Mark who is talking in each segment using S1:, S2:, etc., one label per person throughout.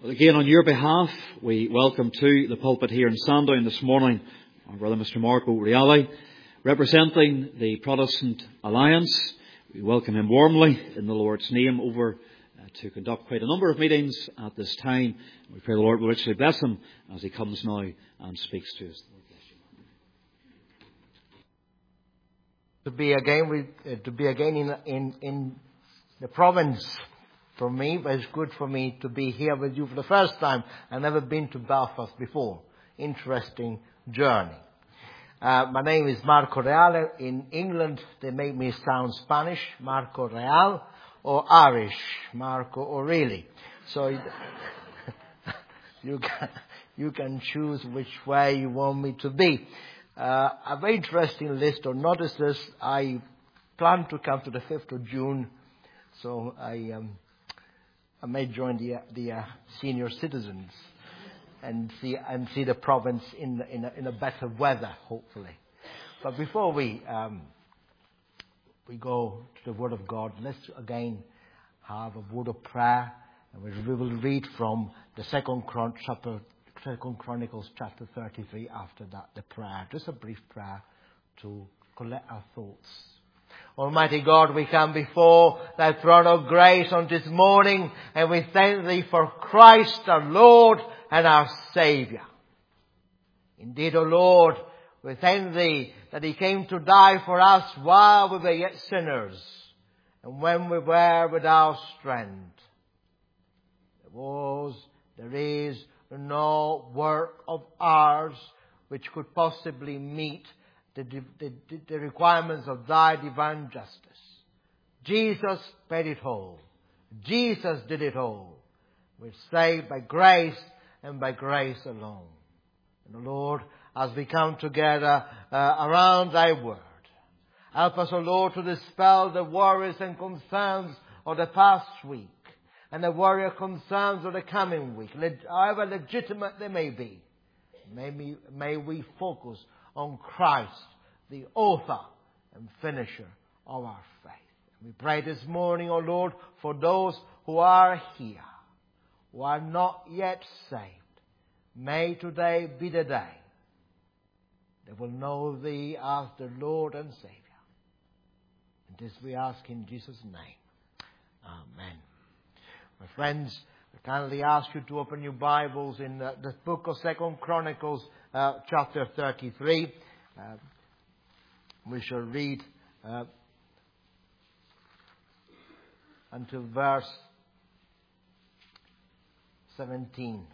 S1: Well, again, on your behalf, we welcome to the pulpit here in Sandown this morning our brother Mr. Marco Reale, representing the Protestant Alliance. We welcome him warmly in the Lord's name over to conduct quite a number of meetings at this time. We pray the Lord will richly bless him as he comes now and speaks to us.
S2: To be again in the province for me, but it's good for me to be here with you for the first time. I've never been to Belfast before. Interesting journey. My name is Marco Reale. In England, they make me sound Spanish, Marco Real, or Irish, Marco O'Reilly. So you can choose which way you want me to be. A very interesting list of notices. I plan to come to the 5th of June, so I may join the senior citizens and see the province in a better weather, hopefully. But before we go to the Word of God, let's again have a word of prayer, and we will read from the Second Chronicles chapter 33 after that, the prayer. Just a brief prayer to collect our thoughts. Almighty God, we come before thy throne of grace on this morning, and we thank thee for Christ our Lord and our Saviour. Indeed, O Lord, we thank thee that he came to die for us while we were yet sinners, and when we were without strength. There is no work of ours which could possibly meet the requirements of thy divine justice. Jesus paid it all. Jesus did it all. We're saved by grace and by grace alone. And Lord, as we come together around thy word, help us, O Lord, to dispel the worries and concerns of the past week and the worry and concerns of the coming week, however legitimate they may be. May we focus on Christ, the author and finisher of our faith. And we pray this morning, O Lord, for those who are here, who are not yet saved. May today be the day they will know thee as the Lord and Savior. And this we ask in Jesus' name. Amen. My friends, I kindly ask you to open your Bibles in the book of Second Chronicles, chapter 33. We shall read until verse 17.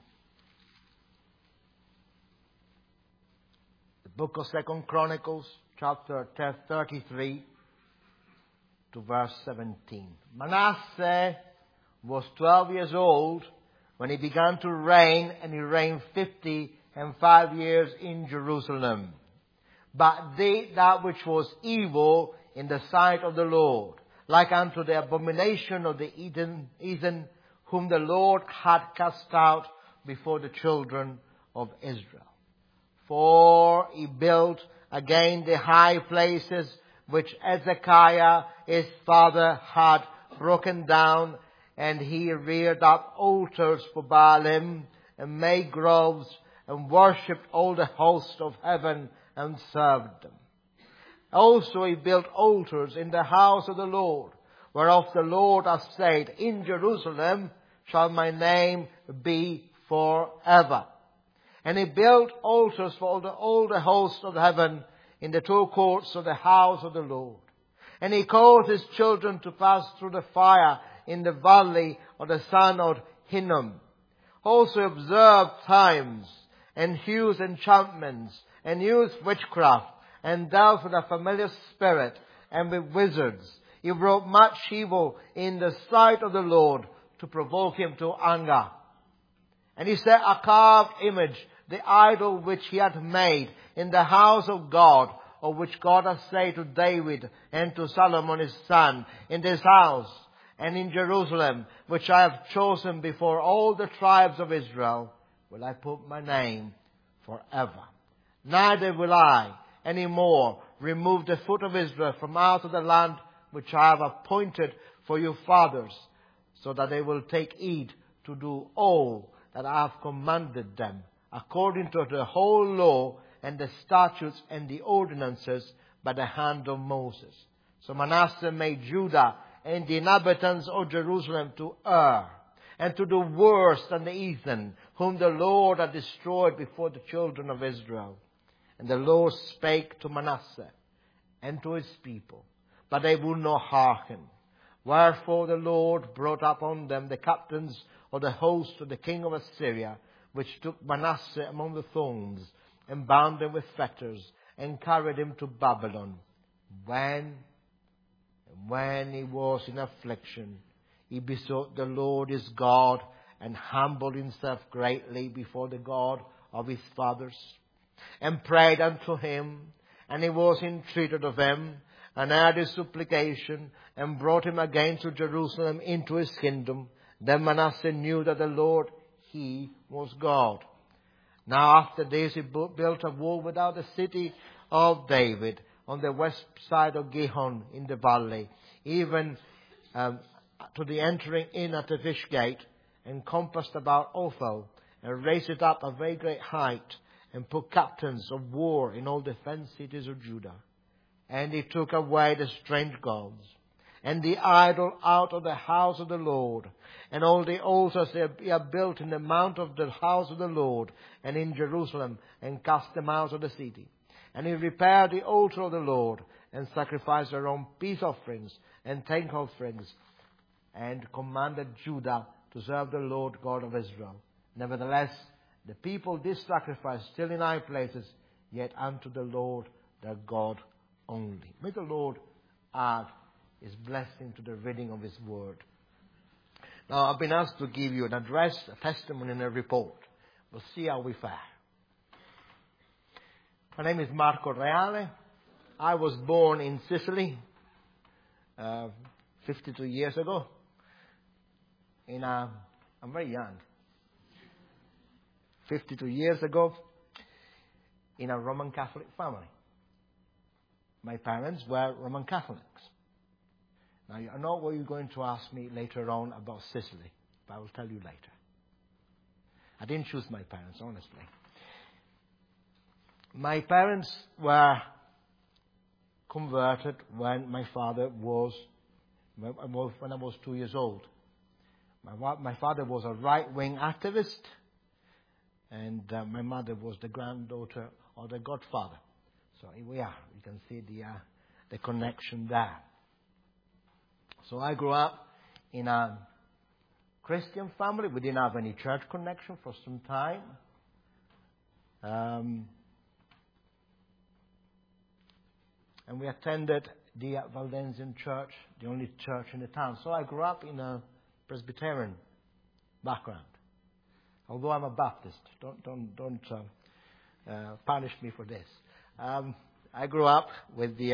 S2: The book of Second Chronicles, chapter 33 to verse 17. Manasseh was 12 years old when he began to reign, and he reigned 55 years in Jerusalem. But did that which was evil in the sight of the Lord, like unto the abomination of the heathen, whom the Lord had cast out before the children of Israel. For he built again the high places which Hezekiah his father had broken down, and he reared up altars for Baalim, and made groves, and worshipped all the hosts of heaven, and served them. Also he built altars in the house of the Lord, whereof the Lord hath said, in Jerusalem shall my name be forever. And he built altars for all the hosts of heaven in the two courts of the house of the Lord. And he caused his children to pass through the fire in the valley of the son of Hinnom. Also observed times, and used enchantments, and used witchcraft, and dealt with a familiar spirit, and with wizards. He wrought much evil in the sight of the Lord, to provoke him to anger. And he set a carved image, the idol which he had made, in the house of God, of which God hath said to David and to Solomon his son, in this house and in Jerusalem, which I have chosen before all the tribes of Israel, will I put my name forever. Neither will I any more remove the foot of Israel from out of the land which I have appointed for your fathers, so that they will take heed to do all that I have commanded them, according to the whole law and the statutes and the ordinances by the hand of Moses. So Manasseh made Judah and the inhabitants of Jerusalem to err, and to do worse than the heathen, whom the Lord had destroyed before the children of Israel. And the Lord spake to Manasseh and to his people, but they would not hearken. Wherefore the Lord brought upon them the captains of the host of the king of Assyria, which took Manasseh among the thorns, and bound him with fetters, and carried him to Babylon. When he was in affliction, he besought the Lord his God, and humbled himself greatly before the God of his fathers, and prayed unto him, and he was entreated of him, and heard his supplication, and brought him again to Jerusalem into his kingdom. Then Manasseh knew that the Lord, he was God. Now after this he built a wall without the city of David, on the west side of Gihon in the valley, even to the entering in at the fish gate, and compassed about Ophel, and raised it up a very great height, and put captains of war in all the fenced cities of Judah. And he took away the strange gods, and the idol out of the house of the Lord, and all the altars he had built in the mount of the house of the Lord, and in Jerusalem, and cast them out of the city. And he repaired the altar of the Lord, and sacrificed their own peace offerings and thank offerings, and commanded Judah to serve the Lord God of Israel. Nevertheless, the people did sacrifice still in high places, yet unto the Lord their God only. May the Lord add his blessing to the reading of his word. Now, I've been asked to give you an address, a testimony, and a report. We'll see how we fare. My name is Marco Reale. I was born in Sicily 52 years ago. I'm very young. 52 years ago, in a Roman Catholic family. My parents were Roman Catholics. Now, I know what you're going to ask me later on about Sicily, but I will tell you later. I didn't choose my parents, honestly. My parents were converted when my father was, when I was 2 years old. My father was a right-wing activist, and my mother was the granddaughter of the Godfather. So here we are. You can see the connection there. So I grew up in a Christian family. We didn't have any church connection for some time. And we attended the Valdensian Church, the only church in the town. So I grew up in a Presbyterian background. Although I'm a Baptist, don't punish me for this. I grew up with the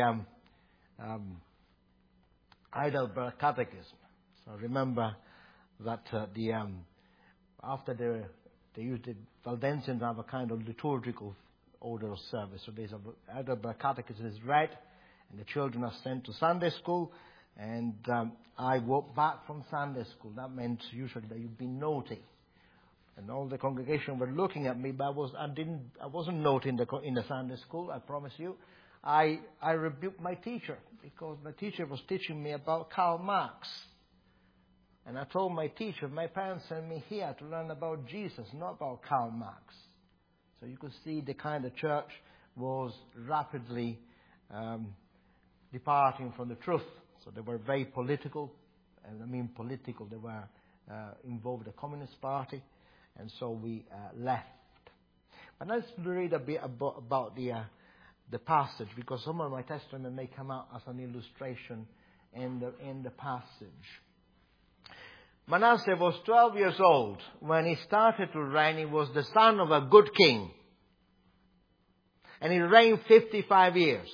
S2: Heidelberg Catechism. So I remember that after they used the Valdensians have a kind of liturgical order of service. So there's a Heidelberg Catechism is read, and the children are sent to Sunday school. And I walked back from Sunday school. That meant usually that you'd be naughty. And all the congregation were looking at me, but I wasn't naughty in the Sunday school, I promise you. I rebuked my teacher, because my teacher was teaching me about Karl Marx. And I told my teacher, my parents sent me here to learn about Jesus, not about Karl Marx. So you could see the kind of church was rapidly departing from the truth. So they were very political. And I mean political, they were involved in the Communist Party. And so we left. But let's read a bit about the passage, because some of my testimony may come out as an illustration in the passage. Manasseh was 12 years old when he started to reign. He was the son of a good king. And he reigned 55 years.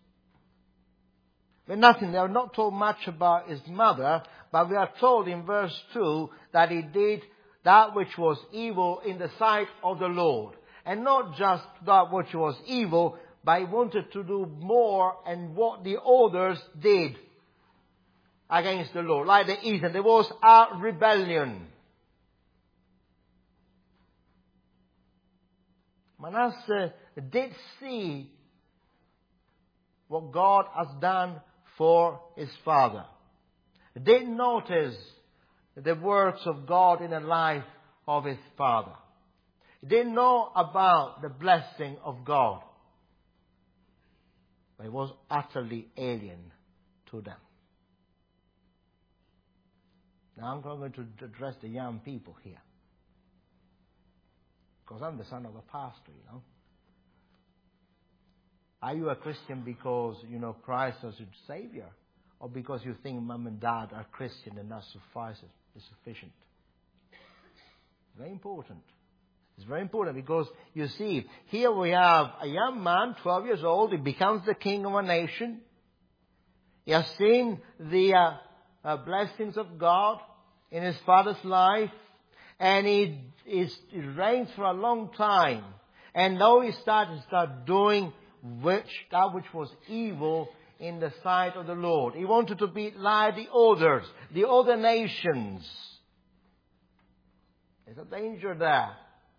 S2: But nothing, they are not told much about his mother, but we are told in verse 2 that he did that which was evil in the sight of the Lord. And not just that which was evil, but he wanted to do more and what the others did against the Lord. Like the heathen, there was a rebellion. Manasseh did see what God has done for his father. He did notice the works of God in the life of his father. He didn't know about the blessing of God. But he was utterly alien to them. Now I'm going to address the young people here. Because I'm the son of a pastor, you know. Are you a Christian because you know Christ as your Savior? Or because you think mom and dad are Christian and that suffices, is sufficient? Very important. It's very important because, you see, here we have a young man, 12 years old. He becomes the king of a nation. He has seen the blessings of God in his father's life. And he reigns for a long time. And now he started doing that which was evil in the sight of the Lord. He wanted to be like the others, the other nations. There's a danger there.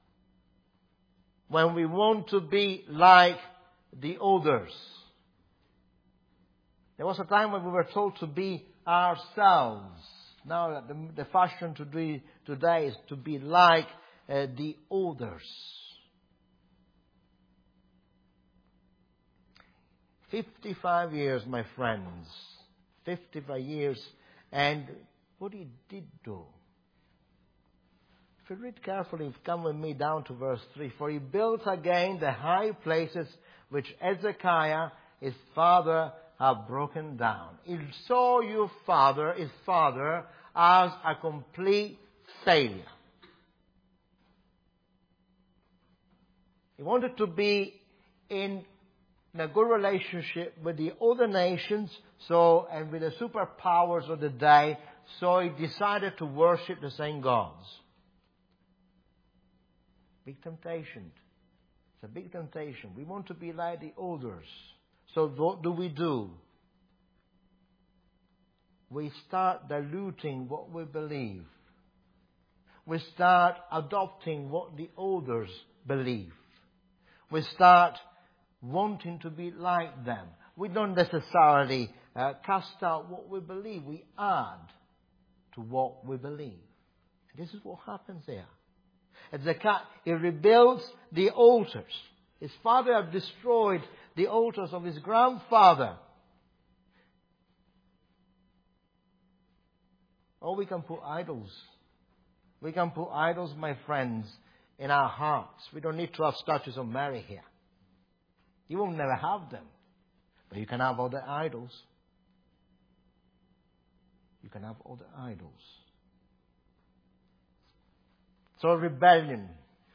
S2: When we want to be like the others. There was a time when we were told to be ourselves. Now the fashion today is to be like the others. 55 years, my friends. 55 years. And what he did do. If you read carefully, come with me down to verse 3. For he built again the high places which Hezekiah, his father, had broken down. He saw his father, as a complete failure. He wanted to be in a good relationship with the other nations, and with the superpowers of the day, so he decided to worship the same gods. Big temptation. It's a big temptation. We want to be like the others. So what do? We start diluting what we believe. We start adopting what the others believe. We start wanting to be like them. We don't necessarily cast out what we believe. We add to what we believe. And this is what happens here. He rebuilds the altars. His father had destroyed the altars of his grandfather. Oh, we can put idols. We can put idols, my friends, in our hearts. We don't need to have statues of Mary here. You will never have them. But you can have other idols. You can have other idols. So rebellion.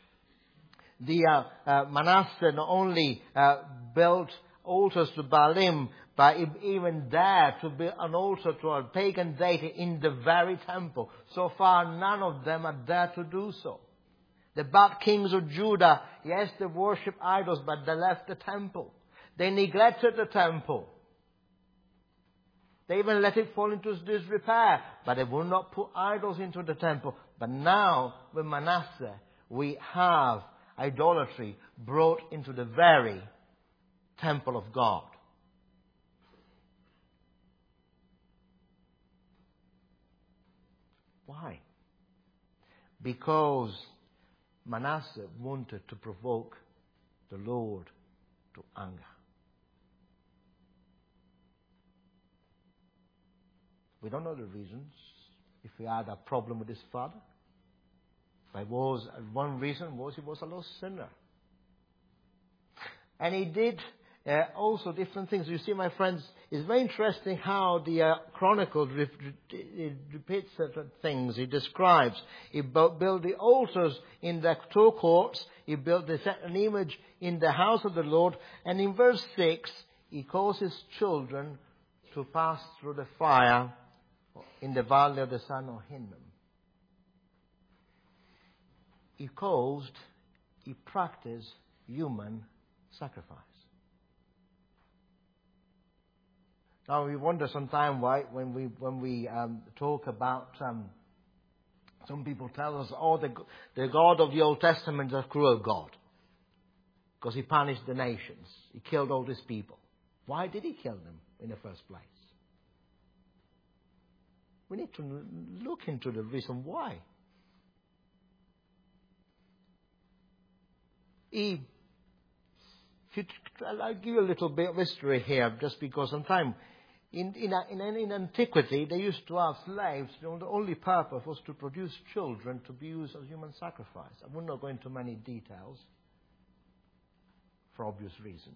S2: Manasseh not only built altars to Baalim, but he even dared to build an altar to a pagan deity in the very temple. So far, none of them had dared to do so. The bad kings of Judah, yes, they worship idols, but they left the temple. They neglected the temple. They even let it fall into disrepair, but they would not put idols into the temple. But now, with Manasseh, we have idolatry brought into the very temple of God. Why? Because Manasseh wanted to provoke the Lord to anger. We don't know the reasons. If he had a problem with his father. But one reason was he was a lost sinner. And he did also different things. You see, my friends, it's very interesting how the Chronicles repeats certain things. He describes. He built the altars in the two courts. He set an image in the house of the Lord. And in verse 6, he calls his children to pass through the fire in the valley of the son of Hinnom. He practiced human sacrifice. Now we wonder sometimes why when we talk about some people tell us, the God of the Old Testament is a cruel God. because he punished the nations. He killed all these people. Why did he kill them in the first place? We need to look into the reason why. I'll give you a little bit of history here, just because sometimes in antiquity they used to have slaves. The only purpose was to produce children to be used as human sacrifice. I will not go into many details for obvious reasons.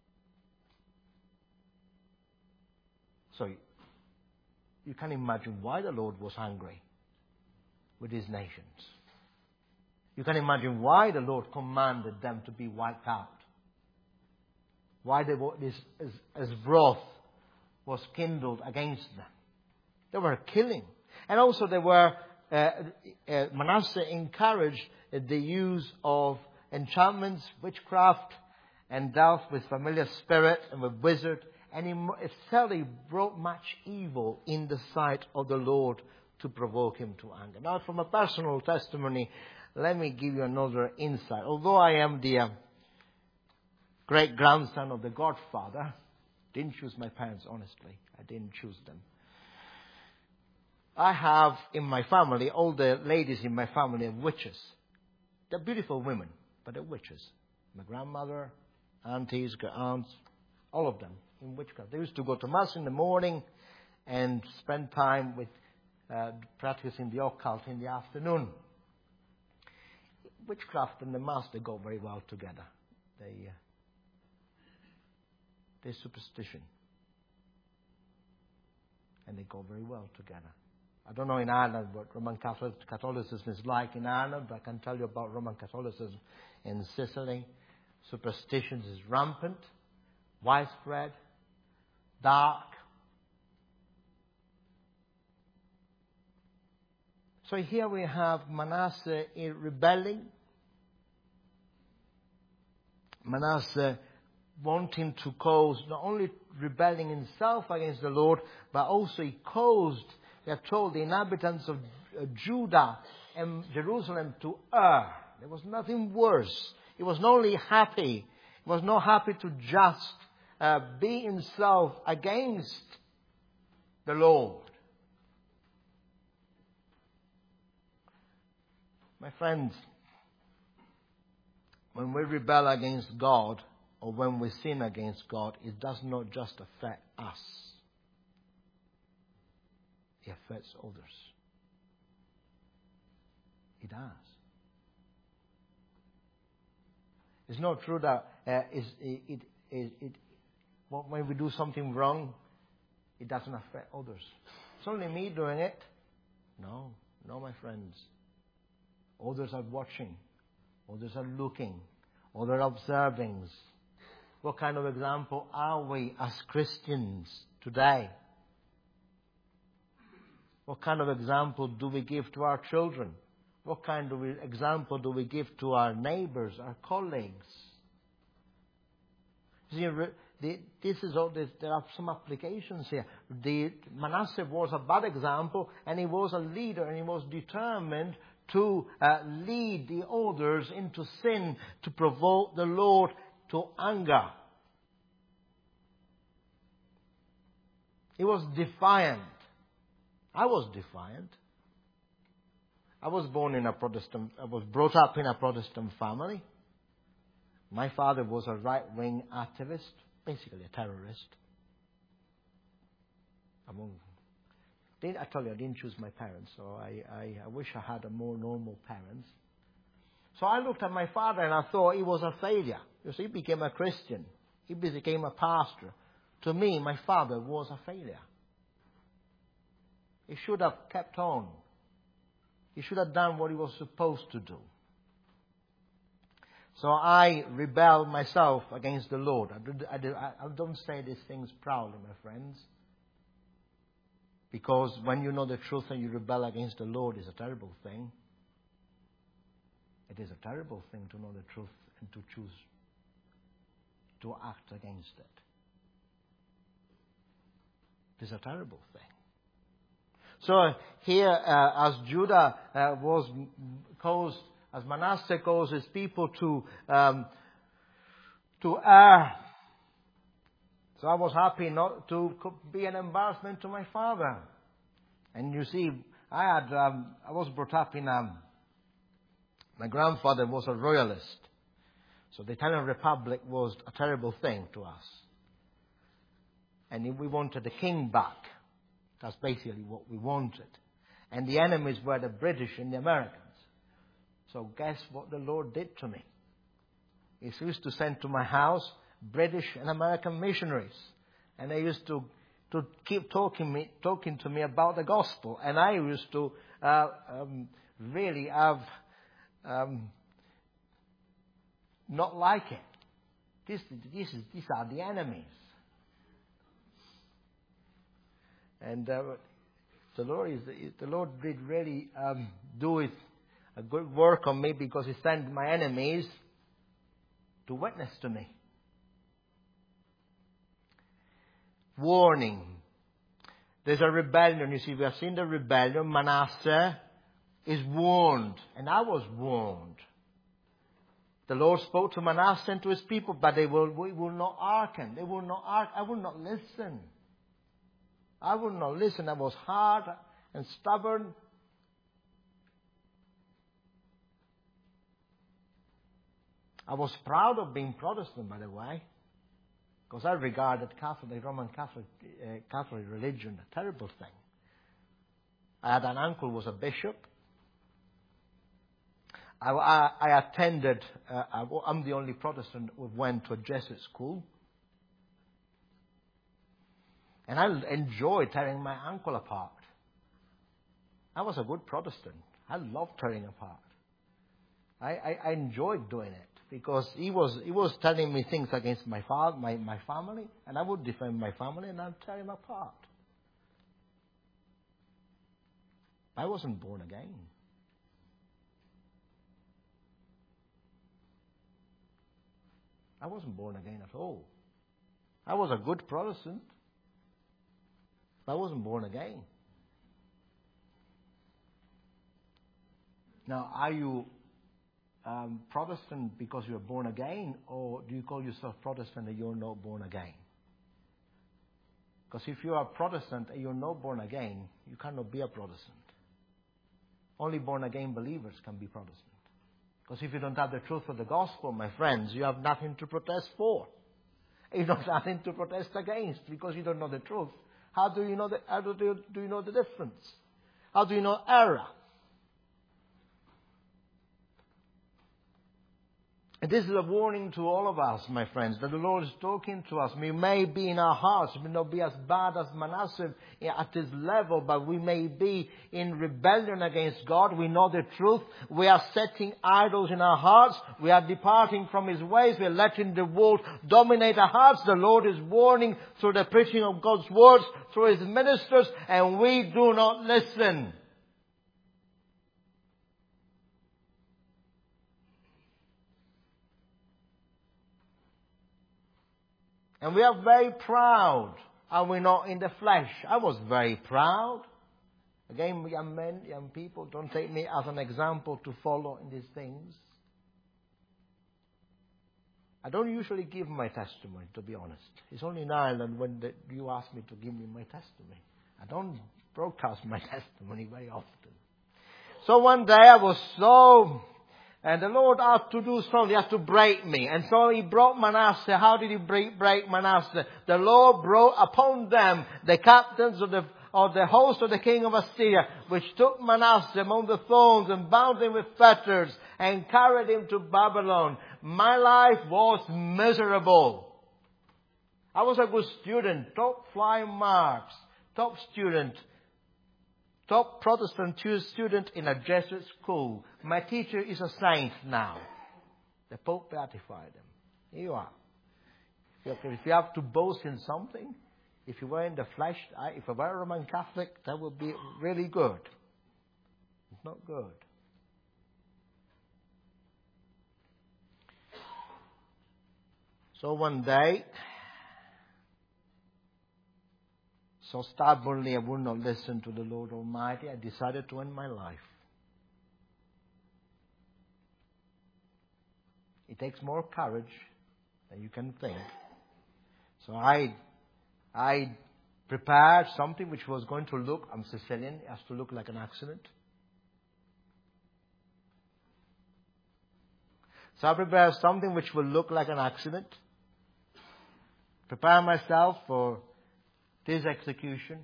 S2: So you can imagine why the Lord was angry with his nations. You can imagine why the Lord commanded them to be wiped out. Why his wrath was kindled against them. They were killing. And also Manasseh encouraged the use of enchantments, witchcraft, and dealt with familiar spirit and with wizard. And it certainly brought much evil in the sight of the Lord to provoke him to anger. Now, from a personal testimony, let me give you another insight. Although I am the great-grandson of the Godfather, didn't choose my parents, honestly. I didn't choose them. I have in my family, all the ladies in my family are witches. They're beautiful women, but they're witches. My grandmother, aunties, aunts, all of them in witchcraft. They used to go to Mass in the morning and spend time with practicing the occult in the afternoon. Witchcraft and the Mass, they go very well together. They're superstition. And they go very well together. I don't know in Ireland what Roman Catholicism is like in Ireland, but I can tell you about Roman Catholicism in Sicily. Superstition is rampant, widespread, dark. So here we have Manasseh rebelling. Manasseh wanting to cause, not only rebelling himself against the Lord, but also he caused, they are told, the inhabitants of Judah and Jerusalem to err. There was nothing worse. He was not only happy, he was not happy to just be himself against the Lord. My friends, when we rebel against God, or when we sin against God, it does not just affect us. It affects others. It does. It's not true that when we do something wrong, it doesn't affect others. It's only me doing it. No, my friends. Others are watching. Others are looking. Others are observing. What kind of example are we as Christians today? What kind of example do we give to our children? What kind of example do we give to our neighbors, our colleagues? See, there are some applications here. Manasseh was a bad example, and he was a leader, and he was determined to lead the others into sin, to provoke the Lord to anger. He was defiant. I was defiant. I was brought up in a Protestant family. My father was a right-wing activist, basically a terrorist. I told you I didn't choose my parents, so I wish I had a more normal parents. So I looked at my father and I thought he was a failure. You see, he became a Christian. He became a pastor. To me, my father was a failure. He should have kept on. He should have done what he was supposed to do. So I rebelled myself against the Lord. I don't say these things proudly, my friends. Because when you know the truth and you rebel against the Lord, it's a terrible thing. It is a terrible thing to know the truth and to choose to act against it. It is a terrible thing. So here, as Judah was caused, as Manasseh caused his people to to err. So I was happy not to be an embarrassment to my father. And you see, I was brought up in, my grandfather was a royalist. So the Italian Republic was a terrible thing to us. And we wanted the king back. That's basically what we wanted. And the enemies were the British and the Americans. So guess what the Lord did to me? He used to send to my house British and American missionaries. And they used to keep talking to me about the gospel. And I used to really have not like it. These are the enemies. And the Lord did really do a good work on me, because He sent my enemies to witness to me. Warning. There's a rebellion. You see, we have seen the rebellion. Manasseh is warned. And I was warned. The Lord spoke to Manasseh and to his people, but we will not hearken. They will not hearken. I will not listen. I would not listen. I was hard and stubborn. I was proud of being Protestant, by the way, because I regarded the Roman Catholic religion a terrible thing. I had an uncle who was a bishop. I attended, I'm the only Protestant who went to a Jesuit school. And I enjoyed tearing my uncle apart. I was a good Protestant. I loved tearing apart. I enjoyed doing it, because he was telling me things against my family, and I would defend my family, and I'd tear him apart. I wasn't born again. I wasn't born again at all. I was a good Protestant. I wasn't born again. Now, are you Protestant because you're born again, or do you call yourself Protestant and you're not born again? Because if you are Protestant and you're not born again, you cannot be a Protestant. Only born again believers can be Protestant. Because if you don't have the truth of the gospel, my friends, you have nothing to protest for. You don't have nothing to protest against, because you don't know the truth. How do you know do you know the difference? How do you know error? And this is a warning to all of us, my friends, that the Lord is talking to us. We may be in our hearts, we may not be as bad as Manasseh at his level, but we may be in rebellion against God. We know the truth. We are setting idols in our hearts. We are departing from His ways. We are letting the world dominate our hearts. The Lord is warning through the preaching of God's words, through His ministers, and we do not listen. And we are very proud, are we not, in the flesh? I was very proud. Again, young men, young people, don't take me as an example to follow in these things. I don't usually give my testimony, to be honest. It's only in Ireland when you ask me to give me my testimony. I don't broadcast my testimony very often. So one day I was and the Lord had to do something. He had to break me. And so He brought Manasseh. How did He break Manasseh? The Lord brought upon them the captains of the host of the king of Assyria, which took Manasseh among the thorns and bound him with fetters and carried him to Babylon. My life was miserable. I was a good student, top flying marks, top student. Top Protestant student in a Jesuit school. My teacher is a saint now. The Pope beatified him. Here you are. If you have to boast in something, if you were in the flesh, if I were a Roman Catholic, that would be really good. It's not good. So one day, so stubbornly I would not listen to the Lord Almighty, I decided to end my life. It takes more courage than you can think. So I prepared something which was going to look, I'm Sicilian, it has to look like an accident. So I prepared something which will look like an accident. Prepare myself for this execution.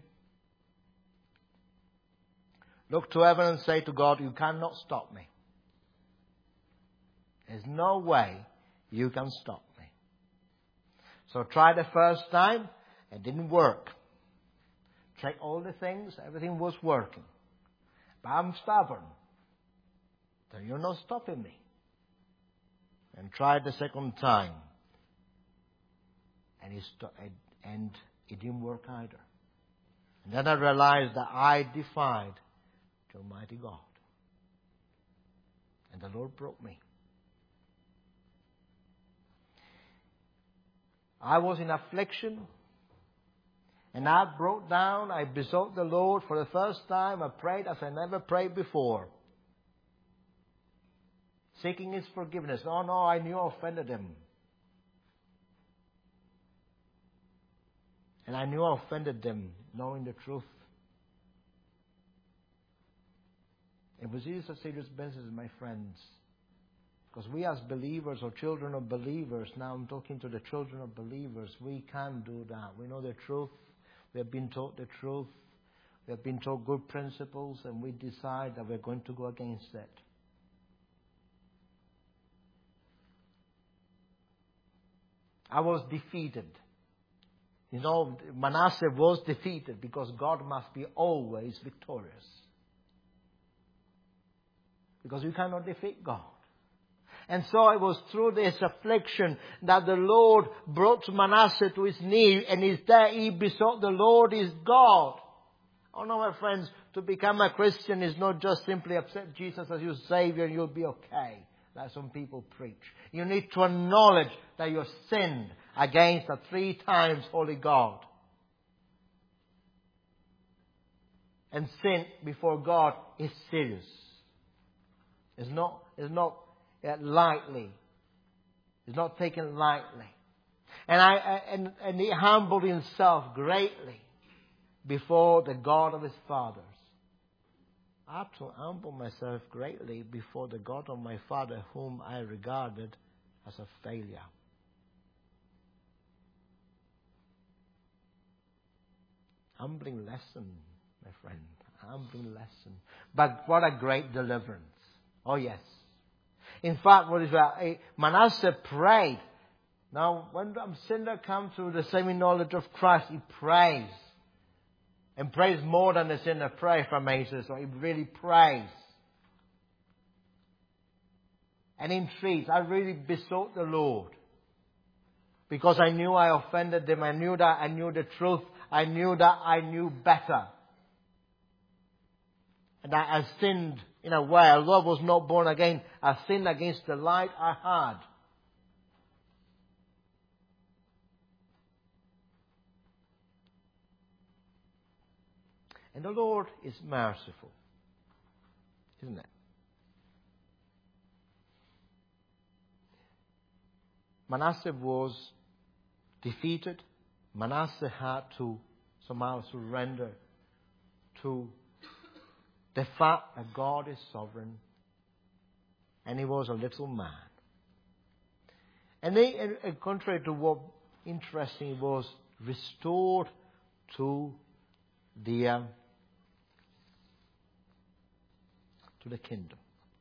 S2: Look to heaven and say to God, you cannot stop me. There's no way you can stop me. So try the first time, it didn't work. Check all the things, everything was working. But I'm stubborn. So you're not stopping me. And try the second time. And it didn't work either. And then I realized that I defied the Almighty God. And the Lord broke me. I was in affliction. And I broke down. I besought the Lord for the first time. I prayed as I never prayed before. Seeking His forgiveness. Oh no, I knew I offended Him. And I knew I offended them, knowing the truth. It was a serious business, my friends. Because we as believers or children of believers, now I'm talking to the children of believers, we can do that. We know the truth. We have been taught the truth. We have been taught good principles, and we decide that we're going to go against it. I was defeated. You know, Manasseh was defeated because God must be always victorious. Because you cannot defeat God. And so it was through this affliction that the Lord brought Manasseh to his knee, and he besought the Lord his God. Oh no, my friends, to become a Christian is not just simply accept Jesus as your Savior and you'll be okay, like some people preach. You need to acknowledge that you have sinned against a 3 times holy God. And sin before God is serious. It's not lightly. It's not taken lightly. And he humbled himself greatly before the God of his fathers. I have to humble myself greatly before the God of my father, whom I regarded as a failure. Humbling lesson, my friend. Humbling lesson. But what a great deliverance. Oh yes. In fact, Manasseh prayed. Now, when a sinner comes to the saving knowledge of Christ, he prays. And prays more than the sinner prays, if I may say so. He really prays. And entreats. I really besought the Lord. Because I knew I offended them. I knew that I knew the truth. I knew that I knew better. And that I sinned in a way. Although I was not born again, I sinned against the light I had. And the Lord is merciful. Isn't it? Manasseh was defeated. Manasseh had to somehow surrender to the fact that God is sovereign. And he was a little man. And contrary to what interesting, was restored to the kingdom.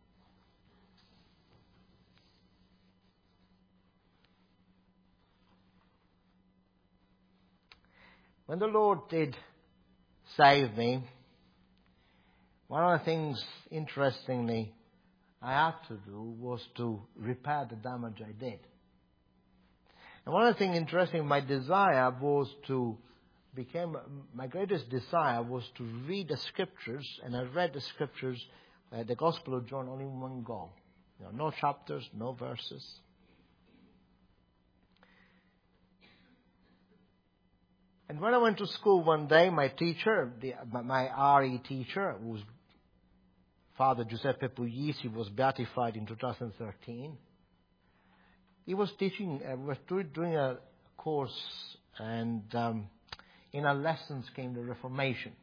S2: When the Lord did save me, one of the things, interestingly, I had to do was to repair the damage I did. And one of the things interesting, my greatest desire was to read the Scriptures, and I read the Scriptures, the Gospel of John, only in one go. No chapters, no verses. And when I went to school one day, my teacher, my RE teacher, who was Father Giuseppe Puglisi, was beatified in 2013. he was teaching, was doing a course, and in our lessons came the Reformation.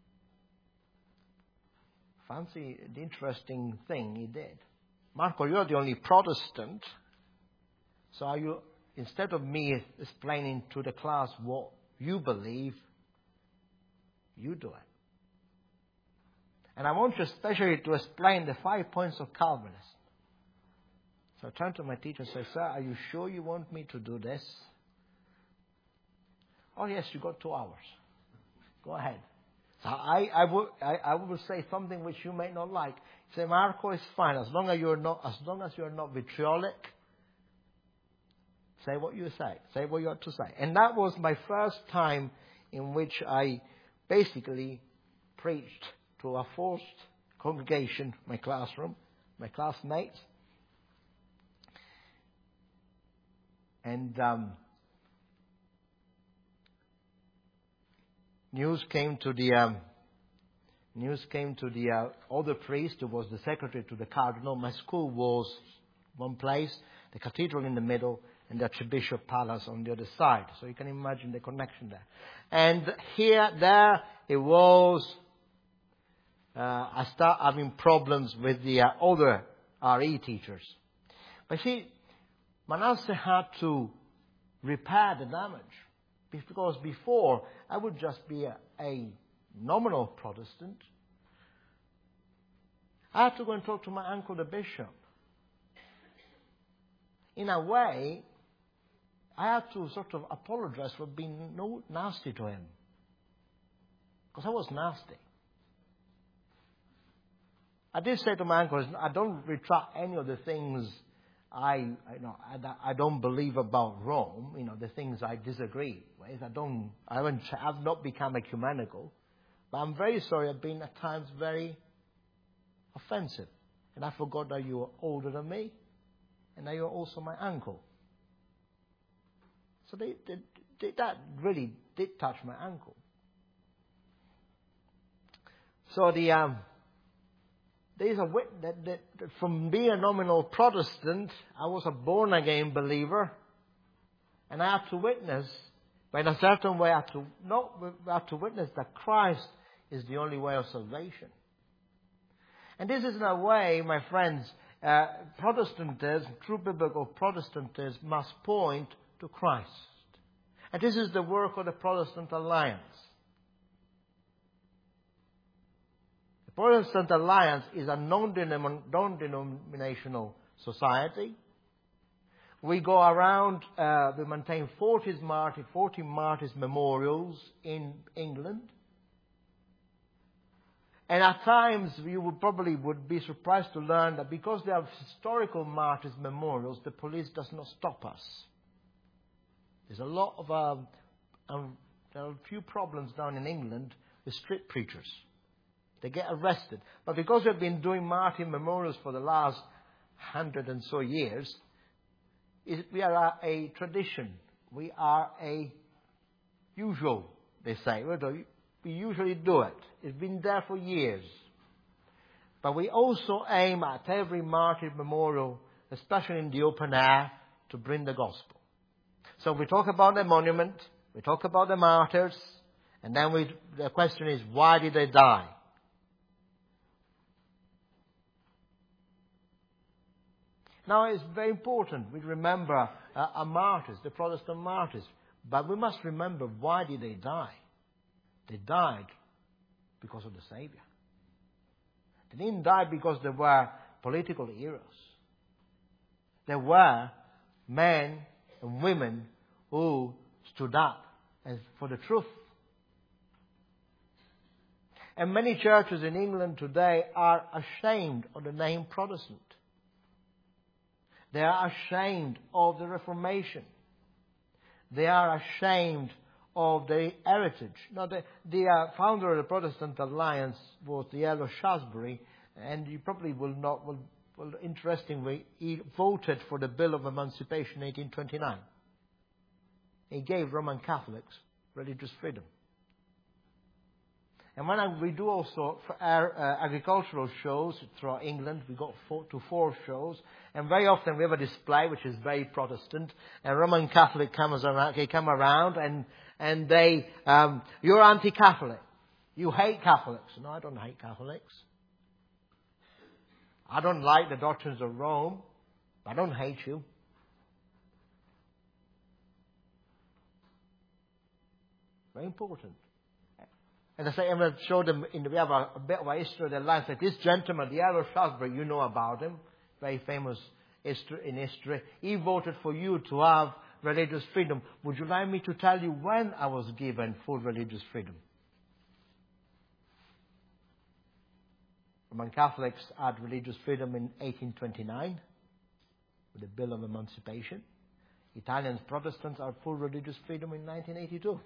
S2: Fancy the interesting thing he did. Marco, you're the only Protestant, so are you, instead of me explaining to the class what you believe, you do it. And I want you especially to explain the 5 points of Calvinism. So I turned to my teacher and said, sir, are you sure you want me to do this? Oh yes, you got 2 hours. Go ahead. So I will say something which you may not like. Say, Marco, it's fine as long as you're not vitriolic. Say what you say. Say what you have to say. And that was my first time in which I basically preached to a forced congregation, my classroom, my classmates. And news came to the other priest who was the secretary to the cardinal. My school was one place, the cathedral in the middle, and the Archbishop Palace on the other side. So you can imagine the connection there. And there it was. I start having problems with the other RE teachers. But see, Manasseh had to repair the damage. Because before, I would just be a nominal Protestant. I had to go and talk to my uncle, the bishop. In a way, I had to sort of apologize for being nasty to him. Because I was nasty. I did say to my uncle, I don't retract any of the things I don't believe about Rome, the things I disagree with. I've not become ecumenical. But I'm very sorry I've been at times very offensive. And I forgot that you were older than me. And that you're also my uncle. So that really did touch my uncle. So there's a witness that from being a nominal Protestant, I was a born-again believer. And I have to witness, but in a certain way, I have to witness that Christ is the only way of salvation. And this is in a way, my friends, Protestantism, true biblical Protestantism must point to Christ. And this is the work of the Protestant Alliance. Protestant Alliance is a non-denominational society. We go around, we maintain 40 martyrs memorials in England. And at times you would be surprised to learn that because they have historical martyrs memorials, the police does not stop us. There's a lot of, there are a few problems down in England with street preachers. They get arrested. But because we've been doing martyr memorials for the last 100 and so years, we are a tradition. We are a usual, they say. We usually do it. It's been there for years. But we also aim at every martyr memorial, especially in the open air, to bring the gospel. So we talk about the monument, we talk about the martyrs, and then the question is, why did they die? Now, it's very important we remember our martyrs, the Protestant martyrs. But we must remember, why did they die? They died because of the Savior. They didn't die because they were political heroes. They were men and women who stood up for the truth. And many churches in England today are ashamed of the name Protestant. They are ashamed of the Reformation. They are ashamed of their heritage. Now, the founder of the Protestant Alliance was the Earl of Shaftesbury, and you probably interestingly, he voted for the Bill of Emancipation in 1829. He gave Roman Catholics religious freedom. And when we do also for our agricultural shows throughout England, we got 4 to 4 shows, and very often we have a display which is very Protestant, and Roman Catholic comes around, they come around and they, you're anti-Catholic. You hate Catholics. No, I don't hate Catholics. I don't like the doctrines of Rome, but I don't hate you. Very important. And I say, I'm going to show them, we have a bit of a history of their life. Like this gentleman, the Earl of Shaftesbury, you know about him, very famous in history. He voted for you to have religious freedom. Would you like me to tell you when I was given full religious freedom? Roman Catholics had religious freedom in 1829 with the Bill of Emancipation. Italian Protestants had full religious freedom in 1982.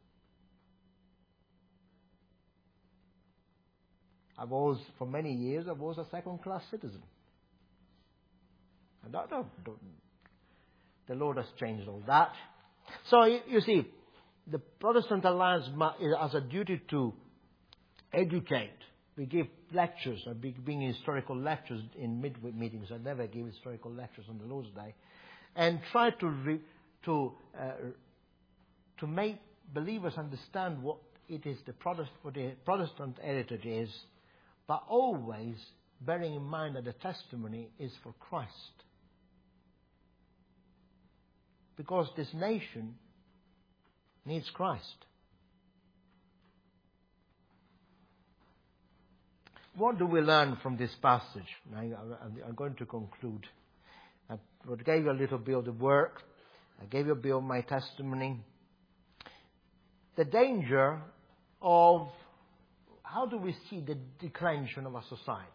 S2: For many years, I was a second-class citizen. And the Lord has changed all that. So, you see, the Protestant Alliance has a duty to educate. We give lectures, I bring historical lectures in midweek meetings. I never give historical lectures on the Lord's Day. And try to make believers understand what it is what the Protestant heritage is, but always bearing in mind that the testimony is for Christ. Because this nation needs Christ. What do we learn from this passage? Now, I'm going to conclude. I gave you a little bit of the work. I gave you a bit of my testimony. The danger of how do we see the declension of a society?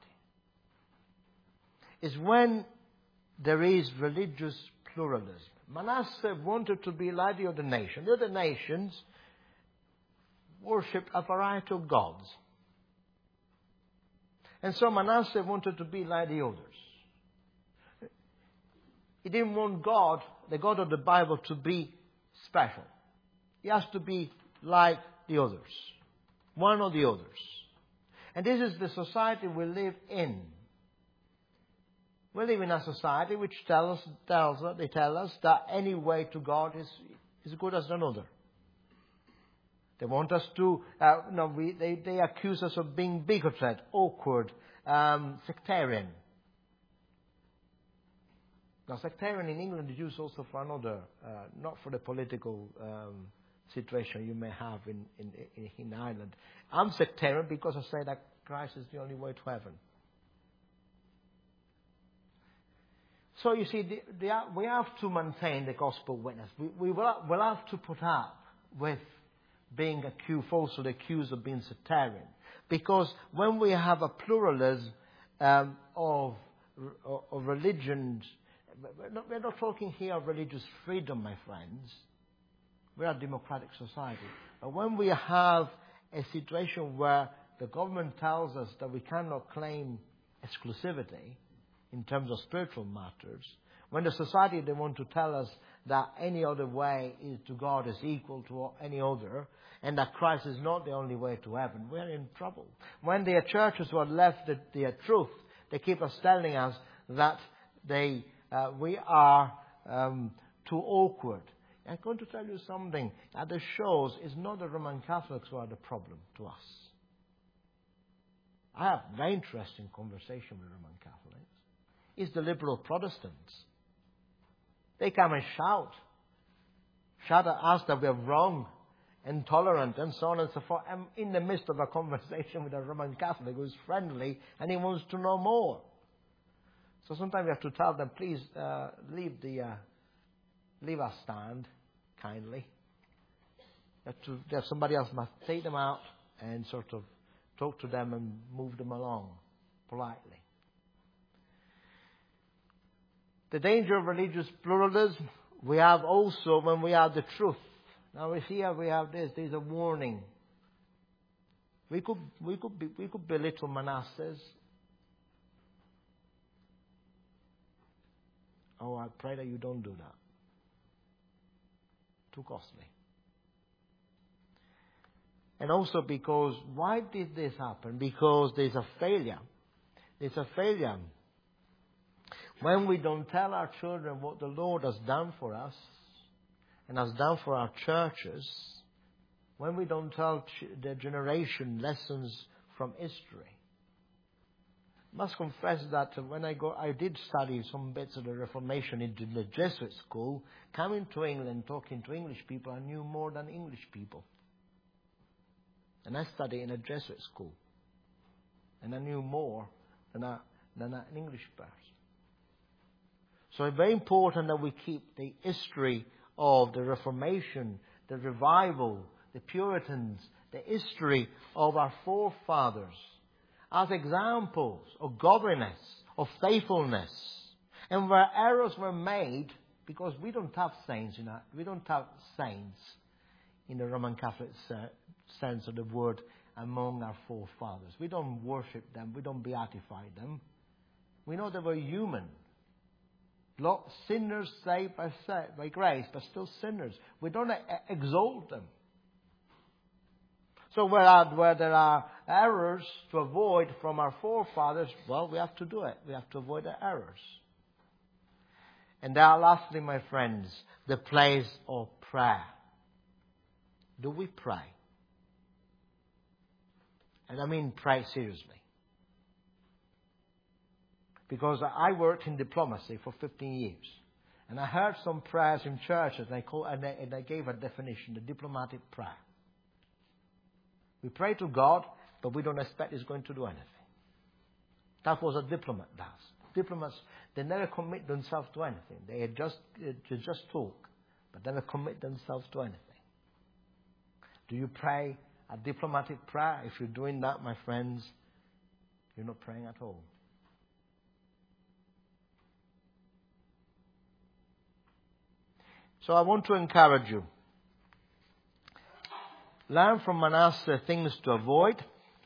S2: Is when there is religious pluralism. Manasseh wanted to be like the other nations. The other nations worshipped a variety of gods. And so Manasseh wanted to be like the others. He didn't want God, the God of the Bible, to be special. He has to be like the others. One or the others. And this is the society we live in. We live in a society which tell us that any way to God is good as another. They want us to, they accuse us of being bigoted, awkward, sectarian. Now, sectarian in England is used also for another, not for the political situation you may have in Ireland. I'm sectarian because I say that Christ is the only way to heaven. So you see, we have to maintain the gospel witness. We'll have to put up with being falsely accused of being sectarian. Because when we have a pluralism of religions, we're not talking here of religious freedom, my friends. We're a democratic society. But when we have a situation where the government tells us that we cannot claim exclusivity in terms of spiritual matters, when the society, they want to tell us that any other way to God is equal to any other, and that Christ is not the only way to heaven, we're in trouble. When the churches who are left the truth, they keep us telling us that we are too awkward. I'm going to tell you something. At the shows, it's not the Roman Catholics who are the problem to us. I have very interesting conversation with Roman Catholics. It's the liberal Protestants. They come and shout at us that we're wrong, intolerant, and so on and so forth. I'm in the midst of a conversation with a Roman Catholic who's friendly and he wants to know more. So sometimes we have to tell them, please leave our stand kindly. That somebody else must take them out and sort of talk to them and move them along politely. The danger of religious pluralism we have also when we have the truth. Now here we have this. There's a warning. We could belittle Manasseh. Oh, I pray that you don't do that. Too costly. And also because, why did this happen? Because there's a failure. There's a failure. When we don't tell our children what the Lord has done for us and has done for our churches, when we don't tell the generation lessons from history. I must confess that when I did study some bits of the Reformation in the Jesuit school. Coming to England, talking to English people, I knew more than English people. And I studied in a Jesuit school. And I knew more than an English person. So it's very important that we keep the history of the Reformation, the revival, the Puritans, the history of our forefathers as examples of godliness, of faithfulness. And where errors were made, because we don't have saints in the Roman Catholic sense of the word among our forefathers. We don't worship them. We don't beatify them. We know they were human. Sinners saved by grace, but still sinners. We don't exalt them. So where there are errors to avoid from our forefathers, well, we have to do it. We have to avoid the errors. And now, lastly, my friends, the place of prayer. Do we pray? And I mean pray seriously. Because I worked in diplomacy for 15 years. And I heard some prayers in churches, and I gave a definition, the diplomatic prayer. We pray to God, but we don't expect He's going to do anything. That's what a diplomat does. Diplomats, they never commit themselves to anything. They just talk, but never commit themselves to anything. Do you pray a diplomatic prayer? If you're doing that, my friends, you're not praying at all. So I want to encourage you. Learn from Manasseh things to avoid.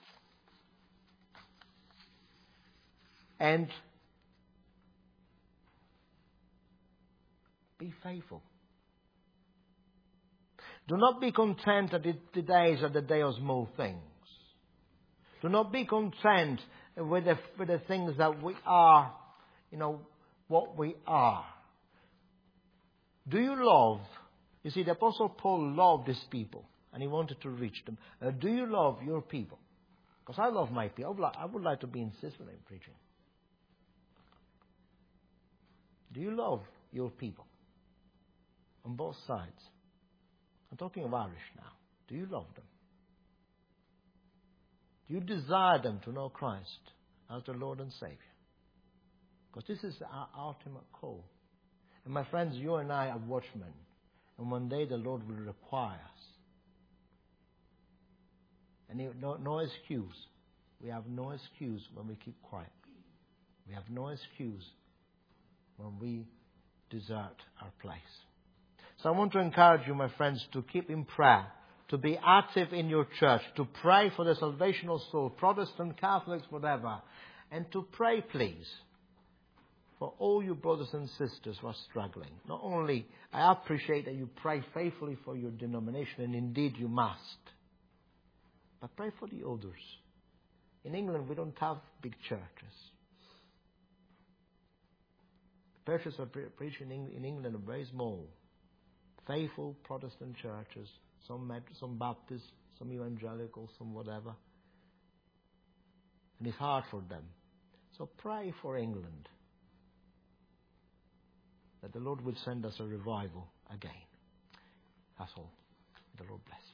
S2: And be faithful. Do not be content that the days are the day of small things. Do not be content with the things that we are, what we are. Do you love? You see, the Apostle Paul loved his people. And he wanted to reach them. Do you love your people? Because I love my people. I would like to be in Sicily preaching. Do you love your people? On both sides. I'm talking of Irish now. Do you love them? Do you desire them to know Christ as their Lord and Savior? Because this is our ultimate call. And my friends, you and I are watchmen. And one day the Lord will require us. And no excuse. We have no excuse when we keep quiet. We have no excuse when we desert our place. So I want to encourage you, my friends, to keep in prayer, to be active in your church, to pray for the salvation of souls, Protestant, Catholics, whatever, and to pray, please, for all you brothers and sisters who are struggling. Not only, I appreciate that you pray faithfully for your denomination, and indeed you must. But pray for the others. In England, we don't have big churches. The churches are preaching in England are very small. Faithful Protestant churches, some Baptist, some evangelical, some whatever. And it's hard for them. So pray for England, that the Lord will send us a revival again. That's all. The Lord bless.